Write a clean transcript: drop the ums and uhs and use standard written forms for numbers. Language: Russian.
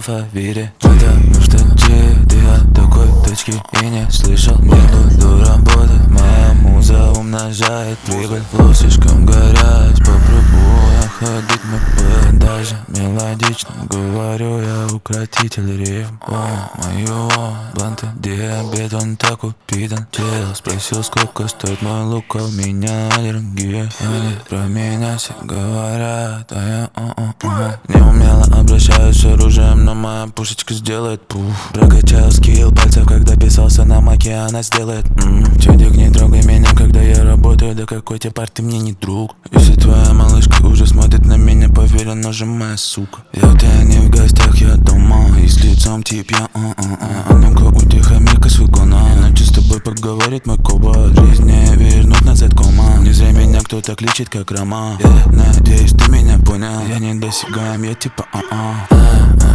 алфавите. Потому что ты от такой точки и не слышал. Не буду работать, моя муза умножает прибыль. Флоу слишком горяч, попробую ходить на П. Даже мелодично говорю, я укротитель рифм. О, моего бланта диабет, он так упитан. Чел спросил, сколько стоит мой лук, а у меня аллергия. Они про меня все говорят, а я не умело обращаюсь с оружием, но моя пушечка сделает пуф. Прокачал скилл пальцев, когда писался на маке, она сделает Чудик, не трогай меня, когда я работаю, да какой типар, ты мне не друг. Если твоя малышка уже смотрит на меня, поверь, она же моя сука. Я у тебя не в гостях, я дома, и с лицом тип я А ну-ка утихомирь-ка свой гона, иначе с тобой поговорит мой коба. Жизнь не вернуть назад, кома. Не зря меня кто-то кличет как Рома. Надеюсь, ты меня понял, я недосягаем, я типа